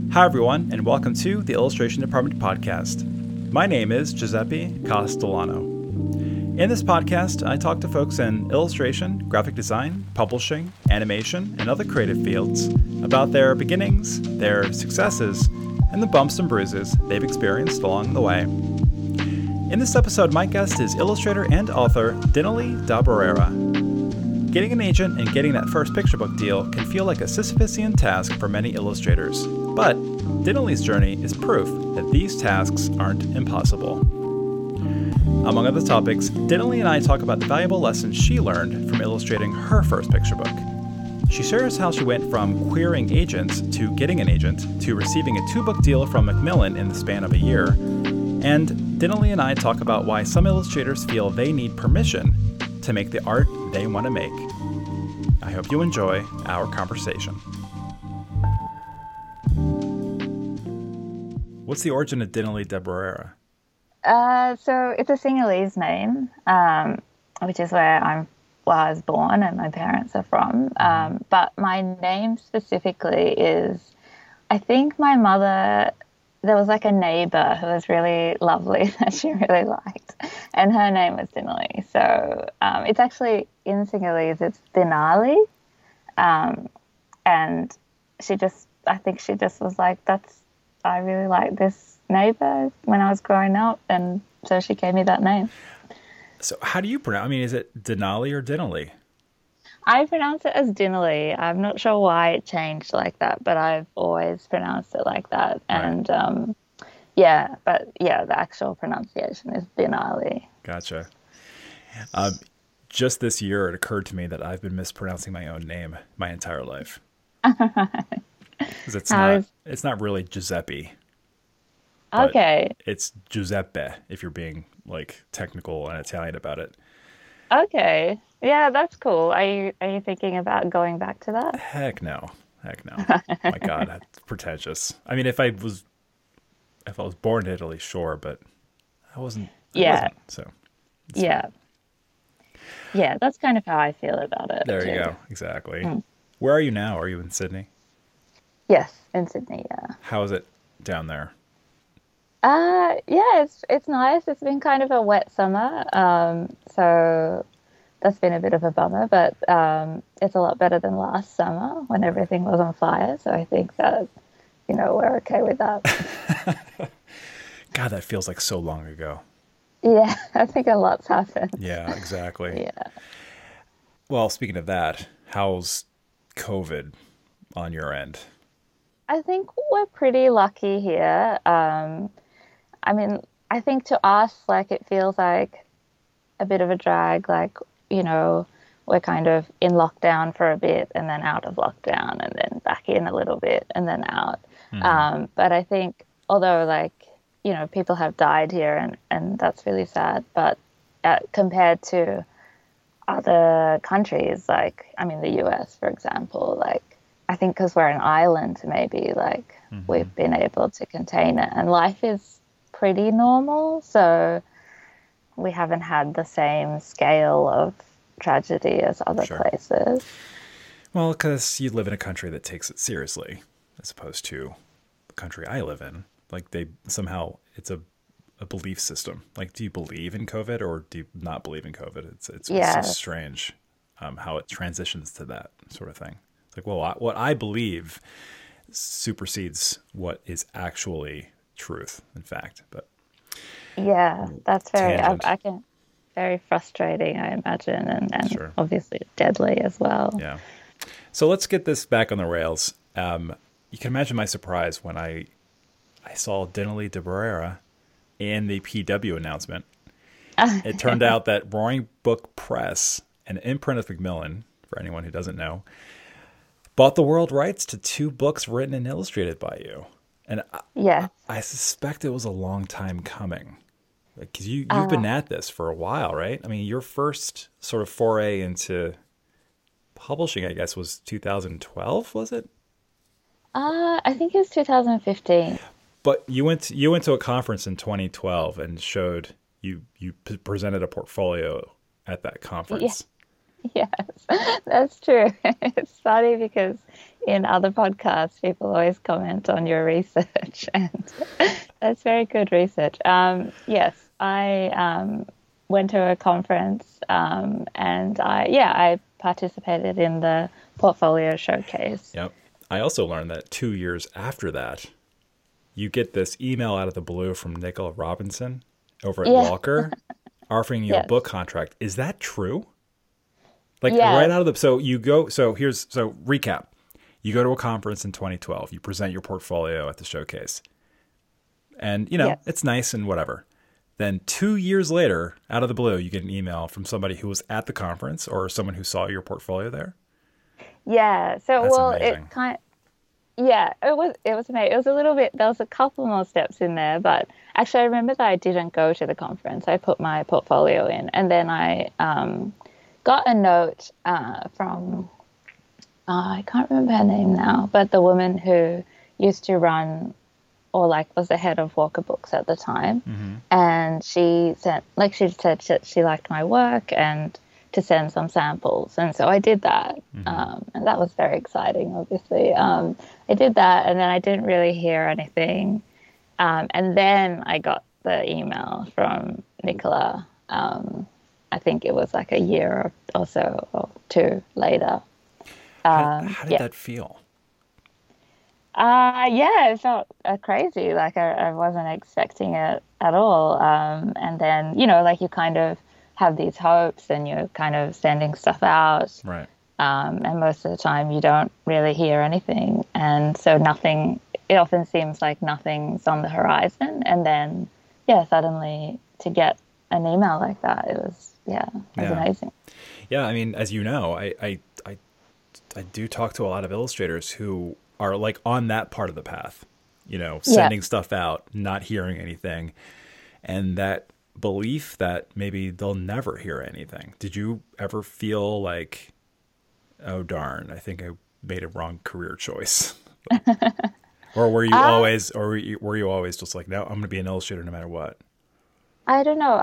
Hi, everyone, and welcome to the Illustration Department podcast. My name is Giuseppe Castellano. In this podcast, I talk to folks in illustration, graphic design, publishing, animation, and other creative fields about their beginnings, their successes, and the bumps and bruises they've experienced along the way. In this episode, my guest is illustrator and author Dinelly da Barrera. Getting an agent and getting that first picture book deal can feel like a Sisyphusian task for many illustrators, but Dinelly's journey is proof that these tasks aren't impossible. Among other topics, Dinelly and I talk about the valuable lessons she learned from illustrating her first picture book. She shares how she went from querying agents to getting an agent to receiving a 2-book deal from Macmillan in the span of a year. And Dinelly and I talk about why some illustrators feel they need permission to make the art they want to make. I hope you enjoy our conversation. What's the origin of Dinelly da Barrera? So it's a Sinhalese name, which is where I was born and my parents are from. But my name specifically is, I think my mother, there was like a neighbor who was really lovely that she really liked, and her name was Dinelly. So it's actually in Sinhalese, it's Dinali. And I think she just was like, I really like this neighbor when I was growing up, and so she gave me that name. So how do you pronounce? I mean, is it Denali or Dinelly? I pronounce it as Dinelly. I'm not sure why it changed like that, but I've always pronounced it like that. And the actual pronunciation is Dinali. Gotcha. Just this year, it occurred to me that I've been mispronouncing my own name my entire life. Because it's not really Giuseppe. Okay. It's Giuseppe, if you're being like technical and Italian about it. Okay. Yeah, that's cool. Are you thinking about going back to that? Heck no. My God, that's pretentious. I mean, if I was born in Italy, sure, but I wasn't. So. Yeah. Fine. Yeah, that's kind of how I feel about it. There you go. Exactly. Where are you now? Are you in Sydney? Yes, in Sydney, yeah. How is it down there? It's nice. It's been kind of a wet summer, so that's been a bit of a bummer, but it's a lot better than last summer when everything was on fire, so I think that, we're okay with that. God, that feels like so long ago. Yeah, I think a lot's happened. Yeah, exactly. Yeah. Well, speaking of that, how's COVID on your end? I think we're pretty lucky here. I think to us, like, it feels like a bit of a drag. Like, we're kind of in lockdown for a bit and then out of lockdown and then back in a little bit and then out. But I think, although, people have died here and that's really sad, but compared to other countries, the US, for example, I think because we're an island, maybe, we've been able to contain it. And life is pretty normal, so we haven't had the same scale of tragedy as other places. Well, because you live in a country that takes it seriously, as opposed to the country I live in. It's a belief system. Like, do you believe in COVID or do you not believe in COVID? It's so strange how it transitions to that sort of thing. It's like, well, what I believe supersedes what is actually truth, in fact. But yeah, that's very frustrating, I imagine, and obviously deadly as well. Yeah. So let's get this back on the rails. You can imagine my surprise when I saw Dinelly da Barrera in the PW announcement. It turned out that Roaring Book Press, an imprint of Macmillan, for anyone who doesn't know, bought the world rights to 2 books written and illustrated by you. And I suspect it was a long time coming. Because you've been at this for a while, right? I mean, your first sort of foray into publishing, I guess, was 2012, was it? I think it was 2015. But you went to a conference in 2012 and showed you presented a portfolio at that conference. Yes, that's true. It's funny because in other podcasts, people always comment on your research, and that's very good research. Yes, I went to a conference, and I participated in the portfolio showcase. Yep. I also learned that 2 years after that, you get this email out of the blue from Nicola Robinson over at Yeah. Walker offering you a Yes. book contract. Is that true? Like right Yes. out of the, so you go, so recap. You go to a conference in 2012, you present your portfolio at the showcase, and Yes. it's nice and whatever. Then 2 years later, out of the blue, you get an email from somebody who was at the conference or someone who saw your portfolio there. Yeah. So, That's well, amazing. yeah, it was amazing. It was a little bit, there was a couple more steps in there, but actually I remember that I didn't go to the conference. I put my portfolio in, and then I got a note from I can't remember her name now, but the woman who used to run or like was the head of Walker Books at the time. And she said she liked my work and to send some samples. And so I did that. And that was very exciting, obviously. I did that, and then I didn't really hear anything. And then I got the email from Nicola. I think it was like a year or so or two later. How did Yeah. that feel? Yeah, it felt crazy. Like I wasn't expecting it at all. And then, like you kind of have these hopes and you're kind of sending stuff out. Right. And most of the time you don't really hear anything. And so it often seems like nothing's on the horizon. And then, yeah, suddenly to get an email like that, it was Yeah. amazing. Yeah, I mean, as you know, I do talk to a lot of illustrators who are like on that part of the path, Yeah. sending stuff out, not hearing anything, and that belief that maybe they'll never hear anything. Did you ever feel like, oh darn, I think I made a wrong career choice? Or were you Uh, always, were you always just like, no, I'm going to be an illustrator no matter what? I don't know.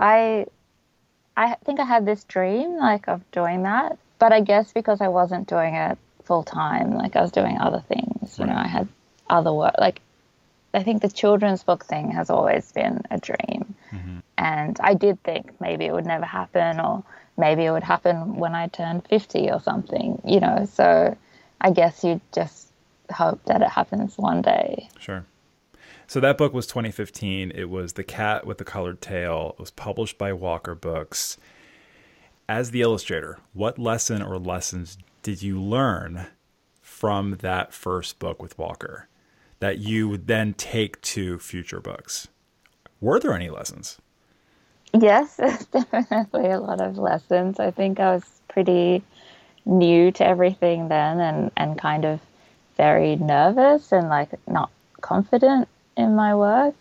I think I had this dream like of doing that, but I guess because I wasn't doing it full time, like I was doing other things, Right. I had other work. Like I think the children's book thing has always been a dream. And I did think maybe it would never happen, or maybe it would happen when I turned 50 or something, So I guess you just hope that it happens one day. Sure. So that book was 2015. It was The Cat with the Colored Tail. It was published by Walker Books. As the illustrator, what lesson or lessons did you learn from that first book with Walker that you would then take to future books? Were there any lessons? Yes, there's definitely a lot of lessons. I think I was pretty new to everything then, and kind of very nervous and like not confident in my work.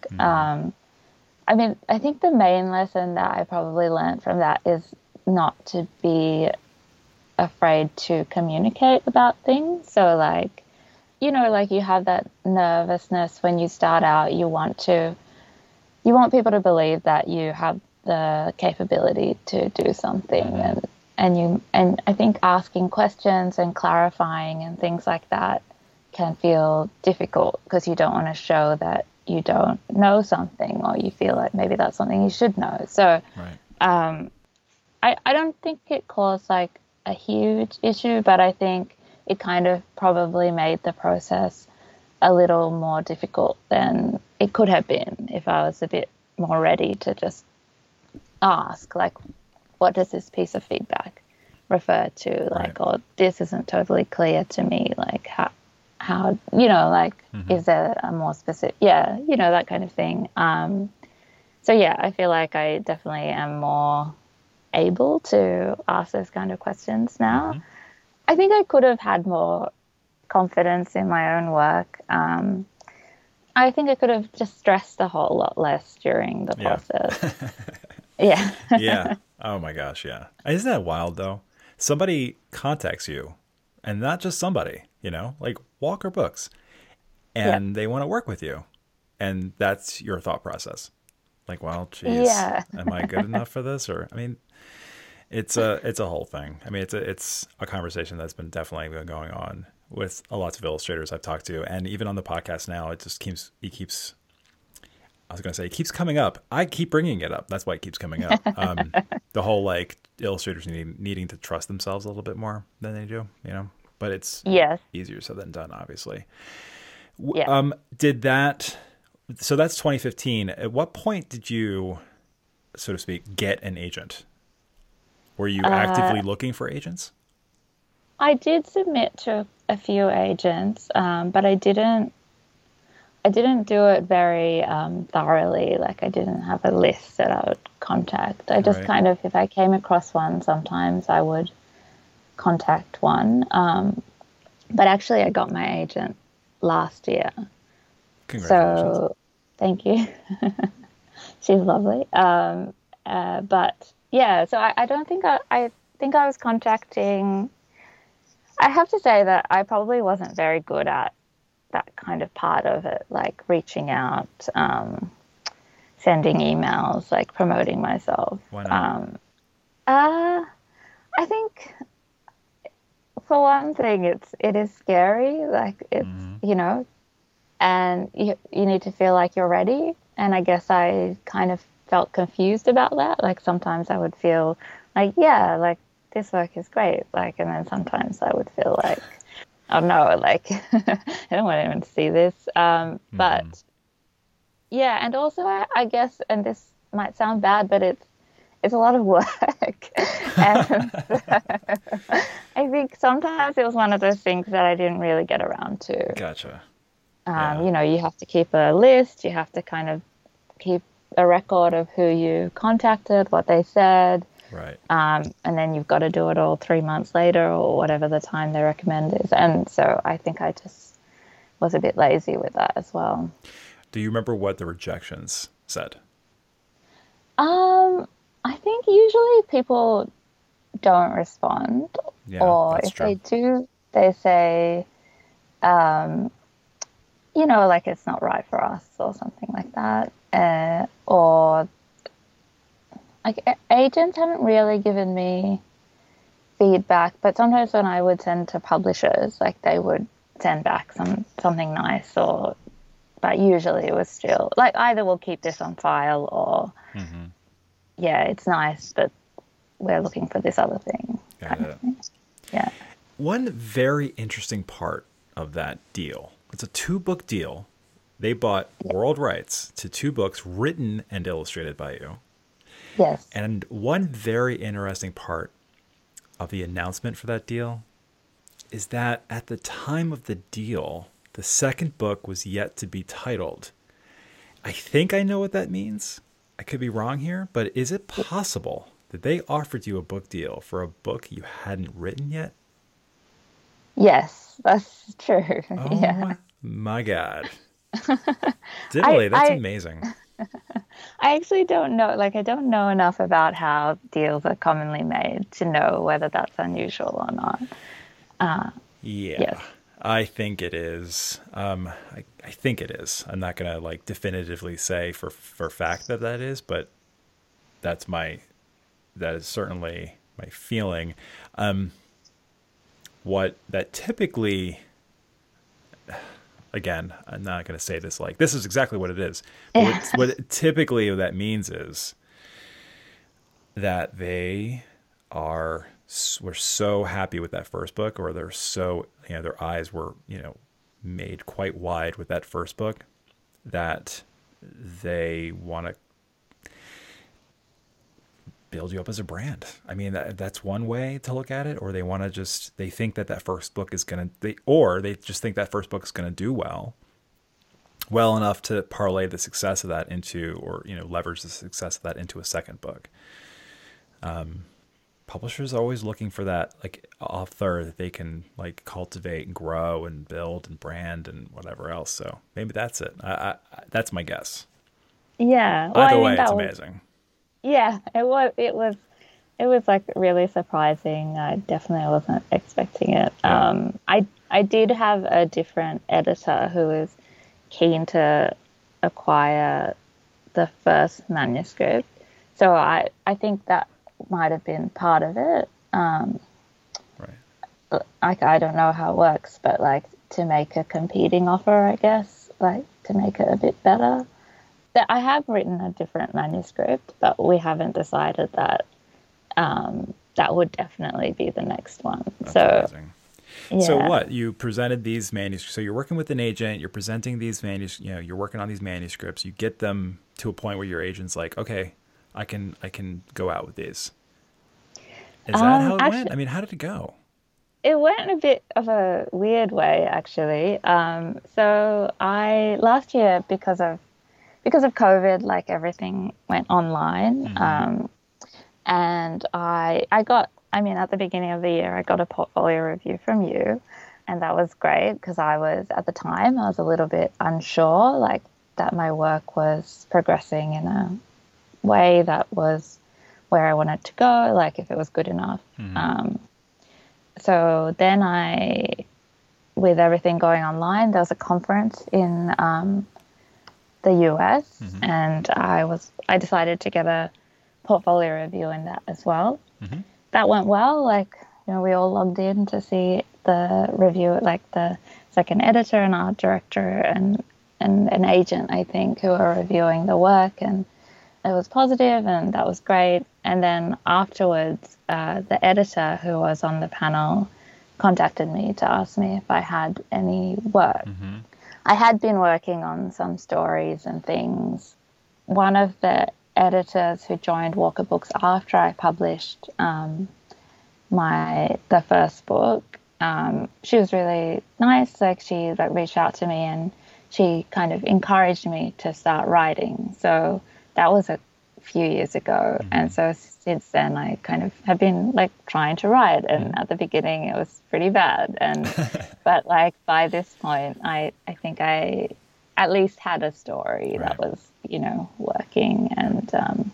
I mean, I think the main lesson that I probably learned from that is not to be afraid to communicate about things. So like, like you have that nervousness when you start out, you want people to believe that you have the capability to do something, and I think asking questions and clarifying and things like that can feel difficult because you don't want to show that you don't know something, or you feel like maybe that's something you should know. So Right. I don't think it caused like a huge issue, but I think it kind of probably made the process a little more difficult than it could have been if I was a bit more ready to just ask, like, what does this piece of feedback refer to? Like, Right. or this isn't totally clear to me. Like, how like, is there a more specific, that kind of thing. So yeah, I feel like I definitely am more able to ask those kind of questions now. I think I could have had more confidence in my own work. I think I could have just stressed a whole lot less during the Yeah. process. Yeah. Yeah. Oh my gosh. Yeah. Isn't that wild though? Somebody contacts you, and not just somebody, like Walker Books, Yeah. and they want to work with you. And that's your thought process. Like, well, geez, Yeah. am I good enough for this? Or, I mean, It's a whole thing. I mean, it's a conversation that's been definitely been going on with a lots of illustrators I've talked to, and even on the podcast now, it keeps. I was going to say it keeps coming up. I keep bringing it up. That's why it keeps coming up. The whole like illustrators needing to trust themselves a little bit more than they do, you know. But it's easier said than done, obviously. Yeah. So that's 2015. At what point did you, so to speak, get an agent? Were you actively looking for agents? I did submit to a few agents, but I didn't do it very thoroughly. Like I didn't have a list that I would contact. I just kind of, if I came across one, sometimes I would contact one. But actually I got my agent last year. Congratulations. So thank you. She's lovely. But yeah, so I don't think I think I was contacting. I have to say that I probably wasn't very good at that kind of part of it, like reaching out, sending emails, like promoting myself. Why not? I think for one thing, it is scary. Like it's you know, and you need to feel like you're ready. And I guess I kind of felt confused about that. Like sometimes I would feel like, yeah, like this work is great. Like, and then sometimes I would feel like, oh no, like I don't want anyone to see this. But yeah, and also I guess, and this might sound bad, but it's a lot of work. And I think sometimes it was one of those things that I didn't really get around to. Gotcha. You know, you have to keep a list. You have to kind of keep a record of who you contacted, what they said. Right. And then you've got to do it all 3 months later or whatever the time they recommend is. And so I think I just was a bit lazy with that as well. Do you remember what the rejections said? I think usually people don't respond. Yeah, or that's if true. they do, they say, you know, like it's not right for us or something like that. Or like agents haven't really given me feedback, but sometimes when I would send to publishers, like they would send back something nice, but usually it was still like either we'll keep this on file or yeah, it's nice, but we're looking for this other thing. Got it. Yeah. One very interesting part of that deal, it's a 2-book deal. They bought world rights to 2 books written and illustrated by you. Yes. And one very interesting part of the announcement for that deal is that at the time of the deal, the second book was yet to be titled. I think I know what that means. I could be wrong here, but is it possible that they offered you a book deal for a book you hadn't written yet? Yes, that's true. Oh Yeah. my God. Diddley, that's amazing. I actually don't know. Like, I don't know enough about how deals are commonly made to know whether that's unusual or not. Yeah, yes. I think it is. I think it is. I'm not gonna like definitively say for fact that is, but that is certainly my feeling. What that typically, again, I'm not going to say this like this is exactly what it is. But typically that means is that they were so happy with that first book, or they're so, you know, their eyes were, you know, made quite wide with that first book, that they want to build you up as a brand. I mean, that's one way to look at it. Or they want to they think that first book is going to, or they just think that first book is going to do well enough to parlay the success of that into, or, you know, leverage the success of that into a second book. Publishers are always looking for that, like, author that they can like cultivate and grow and build and brand and whatever else. So maybe that's it. That's my guess. Yeah. Well, either way, it's amazing. Yeah, it was like really surprising. I definitely wasn't expecting it. Yeah. I did have a different editor who was keen to acquire the first manuscript. So I think that might have been part of it. Right. Like, I don't know how it works, but like to make a competing offer, I guess, like to make it a bit better. That I have written a different manuscript, but we haven't decided that that would definitely be the next one. That's amazing. Yeah. So what, you presented these manuscripts, so you're working with an agent, you're presenting these manuscripts, you're working on these manuscripts, you get them to a point where your agent's like, okay, I can go out with these. Is that how it went? I mean, how did it go? It went a bit of a weird way, actually. So last year, because of COVID, like everything went online. Mm-hmm. And I got, I mean, at the beginning of the year, I got a portfolio review from you, and that was great because at the time, I was a little bit unsure, like that my work was progressing in a way that was where I wanted to go, like if it was good enough. Mm-hmm. So then with everything going online, there was a conference in the US, Mm-hmm. and I decided to get a portfolio review in that as well. Mm-hmm. That went well. Like, we all logged in to see the review, like it's like an editor, an art director, and an agent, I think, who are reviewing the work, and it was positive, and that was great. And then afterwards, the editor who was on the panel contacted me to ask me if I had any work. Mm-hmm. I had been working on some stories and things. One of the editors who joined Walker Books after I published the first book, she was really nice. Like, she reached out to me and she kind of encouraged me to start writing. So that was a few years ago. Mm-hmm. And so since then I kind of have been like trying to write, and Mm-hmm. at the beginning it was pretty bad, and but like by this point I think I at least had a story that was working, and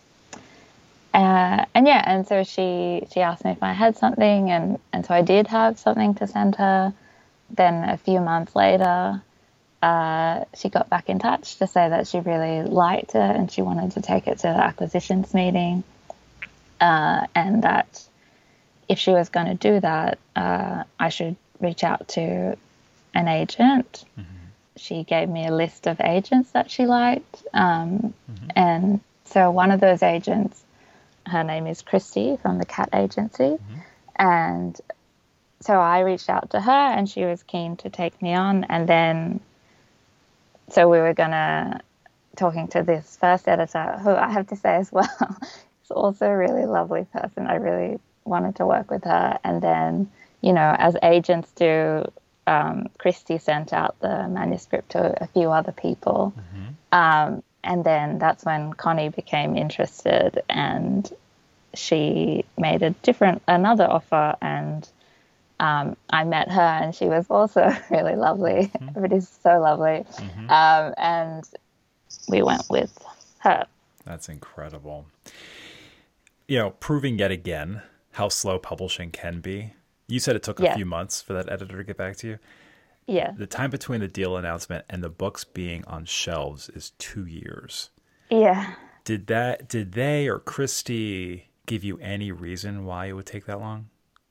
yeah, and so she asked me if I had something, and so I did have something to send her. Then a few months later, she got back in touch to say that she really liked it and she wanted to take it to the acquisitions meeting, and that if she was going to do that, I should reach out to an agent. Mm-hmm. She gave me a list of agents that she liked, and so one of those agents, her name is Christy from the Cat Agency, and so I reached out to her and she was keen to take me on, and then so we were talking to this first editor, who I have to say as well is also a really lovely person. I really wanted to work with her. And then, as agents do, Christy sent out the manuscript to a few other people. Mm-hmm. And then that's when Connie became interested, and she made another offer, and I met her, and she was also really lovely. Mm-hmm. It is so lovely. Mm-hmm. And we went with her. That's incredible. Proving yet again how slow publishing can be. You said it took a few months for that editor to get back to you. Yeah. The time between the deal announcement and the books being on shelves is 2 years. Yeah. Did they or Christy give you any reason why it would take that long?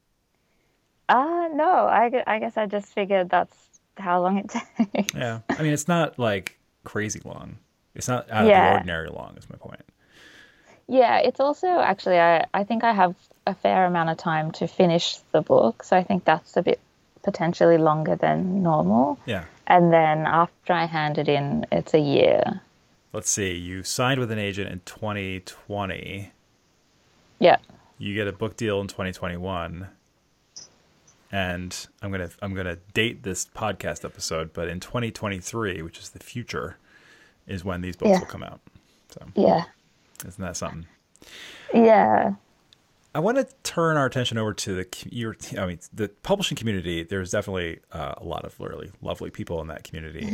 No, I guess I just figured that's how long it takes. Yeah. I mean, it's not like crazy long. It's not out of the ordinary long, is my point. Yeah, it's also actually, I think I have a fair amount of time to finish the book. So I think that's a bit potentially longer than normal. Yeah. And then after I hand it in, it's a year. Let's see. You signed with an agent in 2020. Yeah. You get a book deal in 2021. And I'm gonna date this podcast episode, but in 2023, which is the future, is when these books will come out. So isn't that something? Yeah. I want to turn our attention over to the publishing community. There's definitely a lot of really lovely people in that community.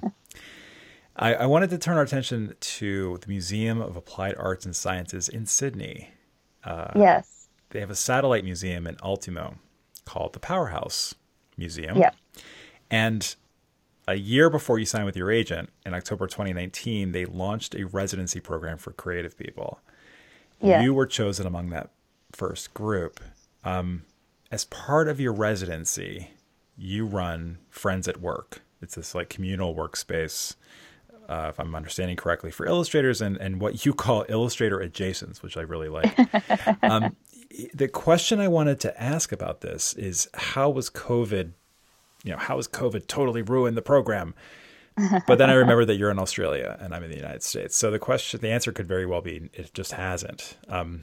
I wanted to turn our attention to the Museum of Applied Arts and Sciences in Sydney. Yes. They have a satellite museum in Ultimo called the Powerhouse Museum. Yeah. And a year before you signed with your agent, in October 2019, they launched a residency program for creative people. Yeah. You were chosen among that first group, as part of your residency, you run Friends at Work. It's this like communal workspace, if I'm understanding correctly, for illustrators and what you call illustrator adjacents, which I really like. The question I wanted to ask about this is how has COVID totally ruined the program? But then I remember that you're in Australia and I'm in the United States. So the answer could very well be it just hasn't.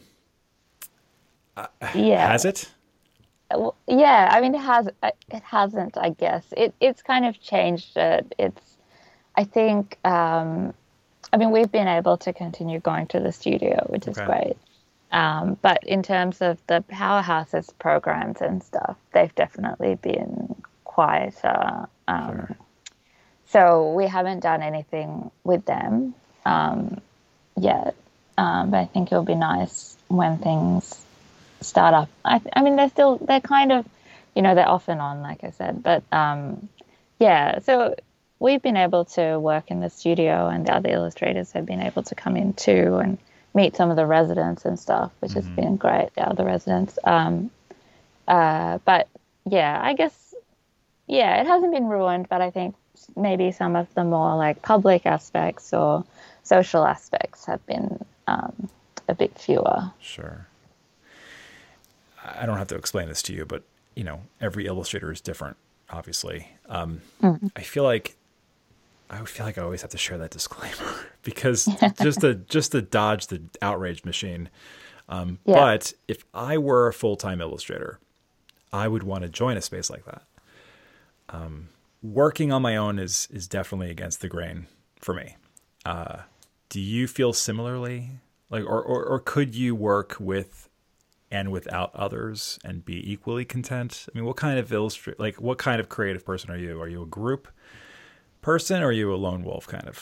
Has it? Well, yeah, I mean, it hasn't, I guess. It's kind of changed it. I think, I mean, we've been able to continue going to the studio, which is great. But in terms of the Powerhouses programs and stuff, they've definitely been quieter. Sure. So we haven't done anything with them yet. But I think it'll be nice when things start up. I mean, they're kind of, they're off and on, like I said. But yeah, so we've been able to work in the studio, and the other illustrators have been able to come in too and meet some of the residents and stuff, which has been great, the other residents. But yeah, I guess, it hasn't been ruined, but I think maybe some of the more like public aspects or social aspects have been a bit fewer. Sure. I don't have to explain this to you, but every illustrator is different, obviously. I feel like I always have to share that disclaimer because just to dodge the outrage machine. But if I were a full-time illustrator, I would want to join a space like that. Working on my own is definitely against the grain for me. Do you feel similarly? Like, or could you work with and without others and be equally content? I mean, what kind of creative person are you? Are you a group person or are you a lone wolf kind of?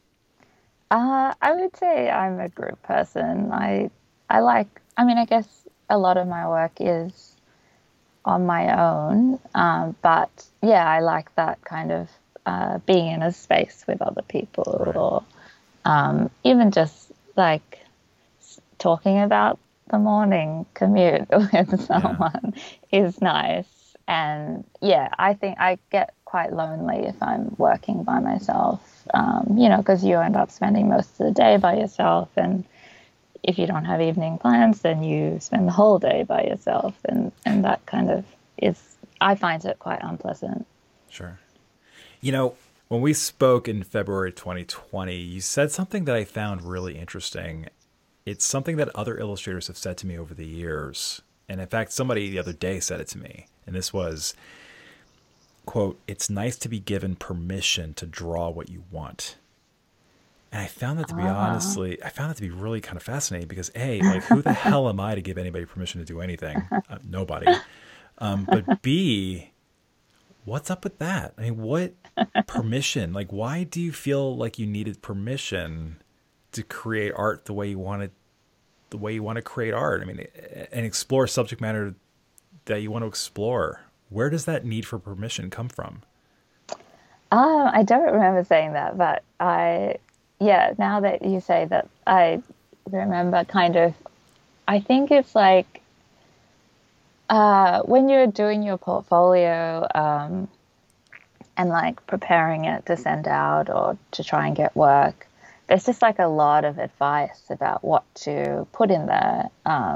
I would say I'm a group person. I guess a lot of my work is on my own. But yeah, I like that kind of being in a space with other people, right. Or even just like talking about the morning commute with someone is nice. And yeah, I think I get quite lonely if I'm working by myself, because you end up spending most of the day by yourself. And if you don't have evening plans, then you spend the whole day by yourself. And that kind of I find it quite unpleasant. Sure. When we spoke in February 2020, you said something that I found really interesting. It's something that other illustrators have said to me over the years. And in fact, somebody the other day said it to me. And this was, quote, "It's nice to be given permission to draw what you want." And I found that to be really kind of fascinating because A, like who the hell am I to give anybody permission to do anything? Nobody. But B, what's up with that? I mean, what permission? Like, why do you feel like you needed permission to create art the way you want to create art? I mean, and explore subject matter that you want to explore. Where does that need for permission come from? I don't remember saying that, but now that you say that, I remember kind of, I think it's like, when you're doing your portfolio, and like preparing it to send out or to try and get work, there's just like a lot of advice about what to put in there.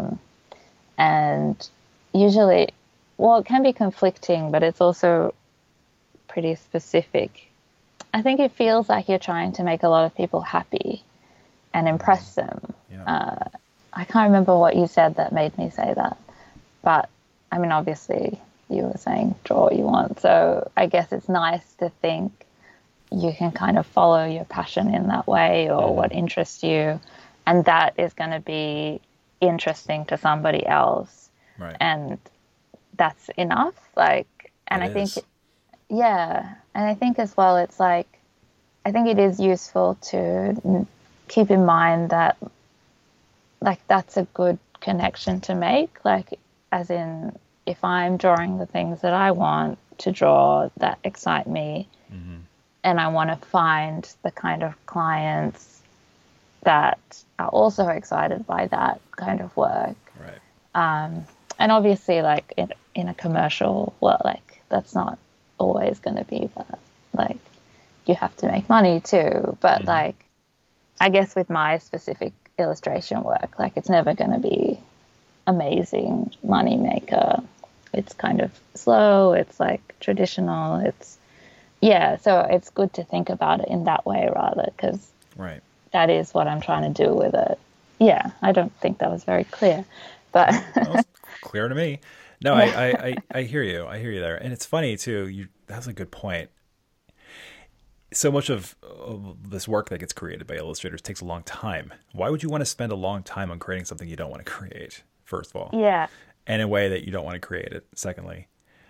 And usually, it can be conflicting, but it's also pretty specific. I think it feels like you're trying to make a lot of people happy and impress them. Yeah. I can't remember what you said that made me say that. But, I mean, obviously, you were saying draw what you want. So I guess it's nice to think you can kind of follow your passion in that way or what interests you. And that is going to be interesting to somebody else. Right. And that's enough. And I think, and I think as well, it's like, I think it is useful to keep in mind that, like, that's a good connection to make. Like, as in, if I'm drawing the things that I want to draw that excite me, and I want to find the kind of clients that are also excited by that kind of work, right. And obviously, like in a commercial world, like that's not always going to be that. Like you have to make money too. But like, I guess with my specific illustration work, like it's never going to be amazing money maker. It's kind of slow. It's like traditional. So it's good to think about it in that way rather, because Right. that is what I'm trying to do with it. Yeah, I don't think that was very clear, but That was clear to me. No, I hear you. I hear you there. And it's funny too. That's a good point. So much of this work that gets created by illustrators takes a long time. Why would you want to spend a long time on creating something you don't want to create, first of all? yeah, And in a way that you don't want to create it, secondly?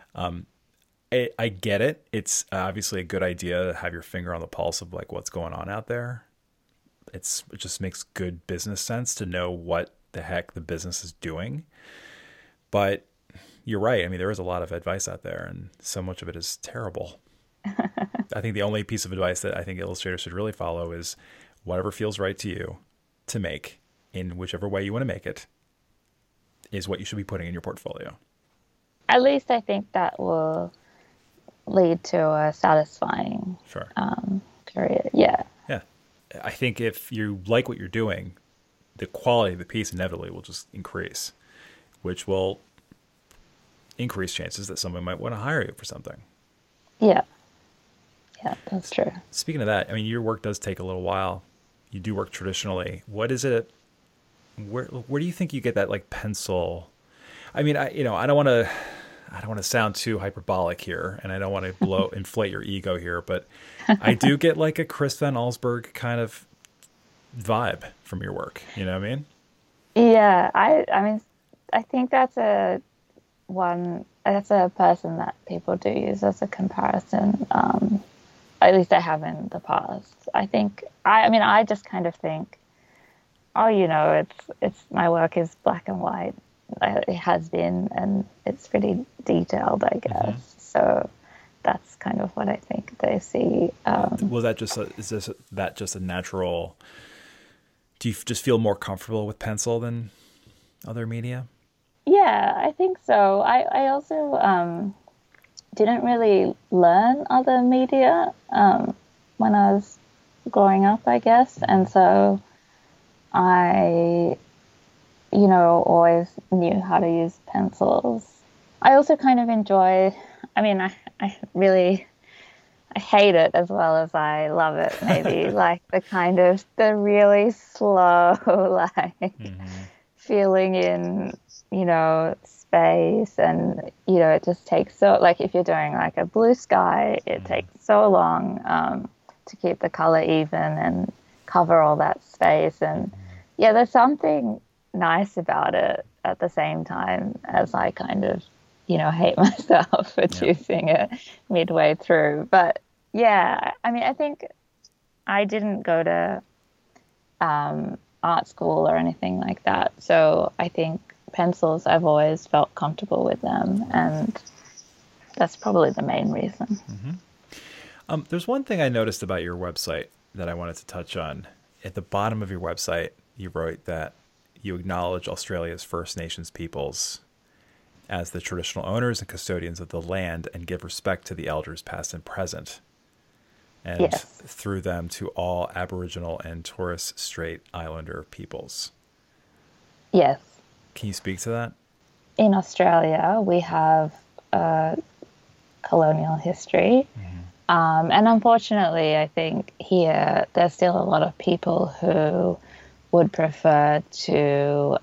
I get it. It's obviously a good idea to have your finger on the pulse of like what's going on out there. It just makes good business sense to know what the heck the business is doing. But you're right. I mean, there is a lot of advice out there, and so much of it is terrible. I think the only piece of advice that I think illustrators should really follow is whatever feels right to you to make in whichever way you want to make it is what you should be putting in your portfolio. at least I think that will lead to a satisfying Sure. career. Yeah, Yeah. I think if you like what you're doing, the quality of the piece inevitably will just increase, which will increase chances that someone might want to hire you for something. yeah, that's true. Speaking of that, I mean, your work does take a little while. You do work traditionally. What is it? Where do you think you get that like pencil? I mean, I don't want to sound too hyperbolic here, and I don't want to inflate your ego here, but I do get like a Chris Van Allsburg kind of vibe from your work. You know what I mean? Yeah, I mean, I think that's a person that people do use as a comparison. At least I have in the past. I just kind of think, oh, it's my work is black and white. It has been, and it's pretty detailed, I guess. So that's kind of what I think they see. Was that just a natural? Do you just feel more comfortable with pencil than other media? Yeah, I think so. I also didn't really learn other media when I was growing up, I guess. And so I, always knew how to use pencils. I also kind of enjoy, I really, I hate it as well as I love it, maybe, like the really slow, feeling in, space, and, it just takes so, like if you're doing like a blue sky, it takes so long to keep the color even and cover all that space. And yeah, there's something nice about it at the same time as I kind of, hate myself for choosing it midway through. But yeah, I mean, I think I didn't go to art school or anything like that. So I think pencils, I've always felt comfortable with them, and that's probably the main reason. There's one thing I noticed about your website that I wanted to touch on. At the bottom of your website, you wrote that you acknowledge Australia's First Nations peoples as the traditional owners and custodians of the land and give respect to the elders past and present, and through them to all Aboriginal and Torres Strait Islander peoples. Yes. Can you speak to that? In Australia, we have colonial history. And unfortunately, I think here there's still a lot of people who would prefer to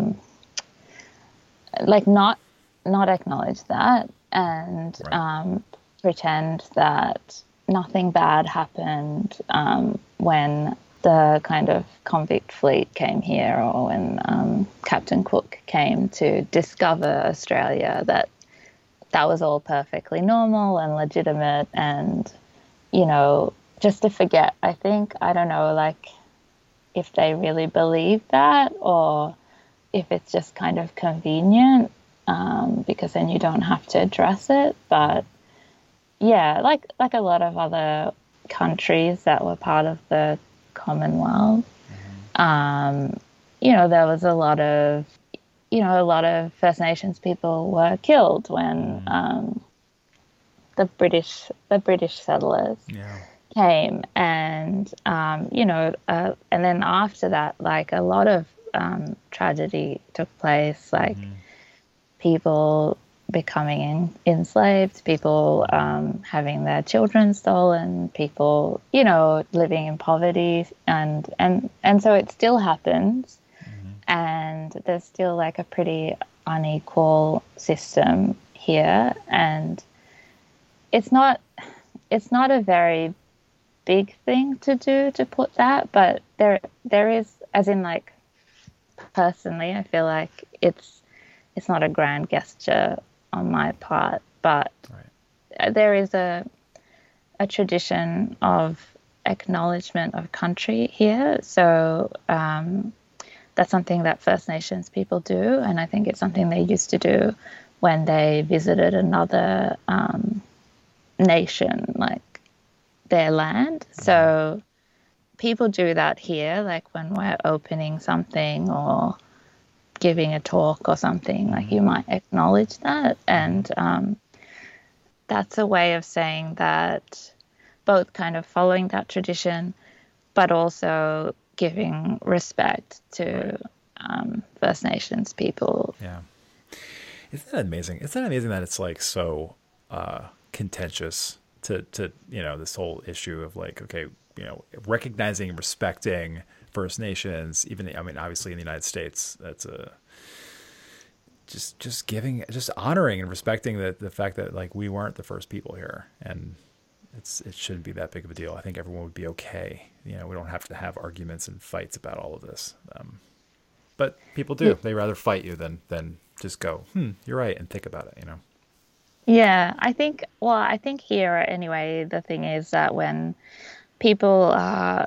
not acknowledge that and pretend that nothing bad happened when the kind of convict fleet came here, or when Captain Cook came to discover Australia, that was all perfectly normal and legitimate, and, just to forget, I think, I don't know, like, if they really believe that, or if it's just kind of convenient, because then you don't have to address it. But yeah, like a lot of other countries that were part of the Commonwealth, there was a lot of a lot of First Nations people were killed when the British settlers came, and and then after that, like a lot of tragedy took place, like people becoming enslaved, people having their children stolen, people living in poverty, and so it still happens, and there's still like a pretty unequal system here, and it's not a very big thing to do to put that, but there is, as in like personally, I feel like it's not a grand gesture on my part, but there is a tradition of acknowledgement of country here, so that's something that First Nations people do, and I think it's something they used to do when they visited another nation, like their land. So people do that here, like when we're opening something or giving a talk or something, like you might acknowledge that, and that's a way of saying that, both kind of following that tradition but also giving respect to First Nations people. Yeah. Isn't that amazing? Isn't that amazing that it's like so contentious to this whole issue of like, okay, recognizing and respecting First Nations, even, I mean, obviously in the United States, that's just honoring and respecting the fact that like we weren't the first people here, and it shouldn't be that big of a deal. I think everyone would be okay. We don't have to have arguments and fights about all of this. But people do. They rather fight you than just go, you're right, and think about it, Yeah, I think here anyway, the thing is that when people are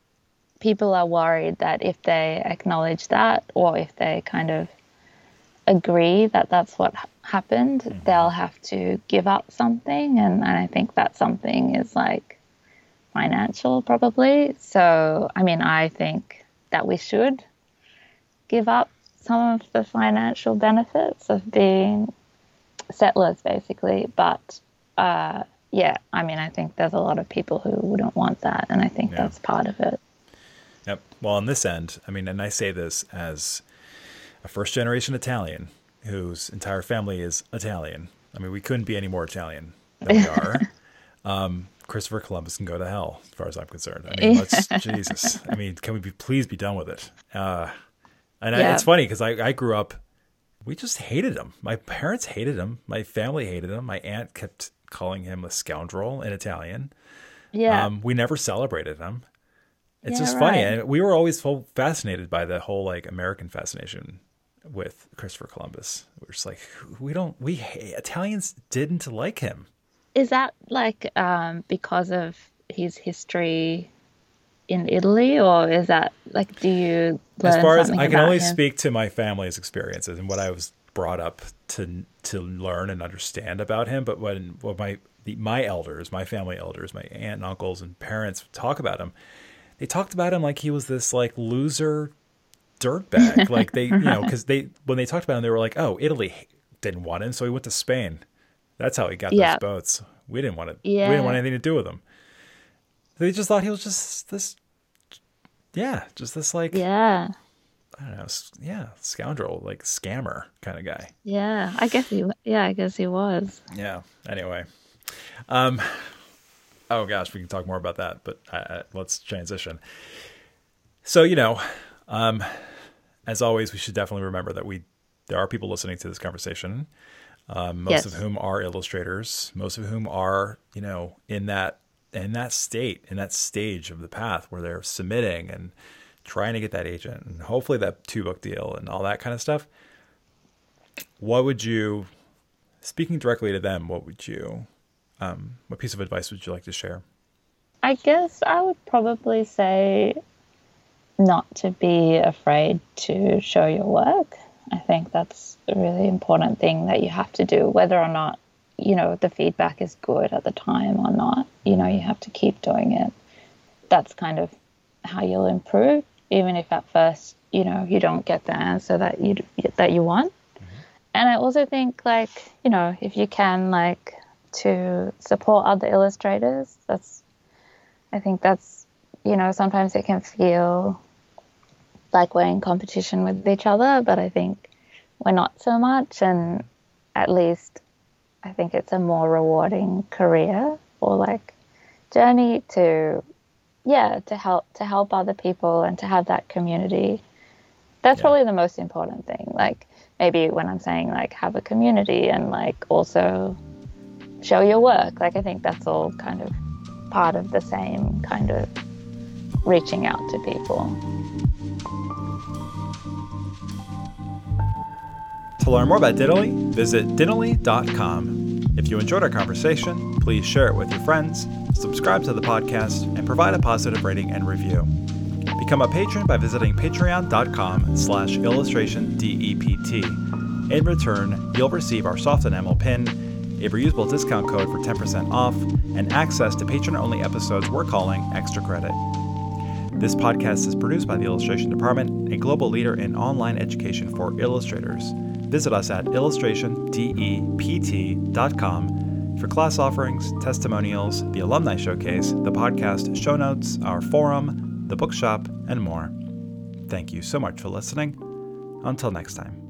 worried that if they acknowledge that, or if they kind of agree that that's what happened, they'll have to give up something, and I think that something is like financial, probably. So I mean, I think that we should give up some of the financial benefits of being settlers, basically, but yeah, I mean, I think there's a lot of people who wouldn't want that, and I think that's part of it. Yep. Well, on this end, I mean, and I say this as a first-generation Italian whose entire family is Italian. I mean, we couldn't be any more Italian than we are. Christopher Columbus can go to hell, as far as I'm concerned. I mean, Jesus. I mean, can we please be done with it? It's funny because I grew up, we just hated him. My parents hated him. My family hated him. My aunt kept calling him a scoundrel in Italian. Yeah. We never celebrated him. It's just funny. And we were always so fascinated by the whole like American fascination with Christopher Columbus. We're just like, Italians didn't like him. Is that like because of his history in Italy, or is that like, do you learn as far as something I can about only him? speak to my family's experiences and what I was brought up to learn and understand about him, but when my elders, my family elders, my aunt and uncles and parents talk about him, they talked about him like he was this like loser dirtbag. Like they, because when they talked about him, they were like, "Oh, Italy didn't want him, so he went to Spain. That's how he got those boats. We didn't want it. We didn't want anything to do with him." They just thought he was just this, like, I don't know, scoundrel, like scammer kind of guy. Yeah, I guess he was. Yeah. Anyway, oh gosh, we can talk more about that, but let's transition. So, as always, we should definitely remember that there are people listening to this conversation, most of whom are illustrators, most of whom are, in that stage of the path where they're submitting and trying to get that agent and hopefully that 2-book deal and all that kind of stuff. What would you, speaking directly to them, what piece of advice would you like to share? I guess I would probably say not to be afraid to show your work. I think that's a really important thing that you have to do, whether or not, the feedback is good at the time or not. You have to keep doing it. That's kind of how you'll improve. even if at first, you know, you don't get the answer that you want. And I also think, like, you know, if you can, like, to support other illustrators, I think that's, you know, sometimes it can feel like we're in competition with each other, but I think we're not so much. And at least I think it's a more rewarding career or like journey to help other people and to have that community. That's probably the most important thing. Like, maybe when I'm saying, like, have a community and, like, also show your work, like, I think that's all kind of part of the same kind of reaching out to people. To learn more about Diddly, visit Diddly.com. If you enjoyed our conversation, please share it with your friends, subscribe to the podcast, and provide a positive rating and review. Become a patron by visiting patreon.com/illustrationdept. In return, you'll receive our soft enamel pin, a reusable discount code for 10% off, and access to patron-only episodes we're calling Extra Credit. This podcast is produced by the Illustration Department, a global leader in online education for illustrators. Visit us at illustrationdept.com for class offerings, testimonials, the alumni showcase, the podcast show notes, our forum, the bookshop, and more. Thank you so much for listening. Until next time.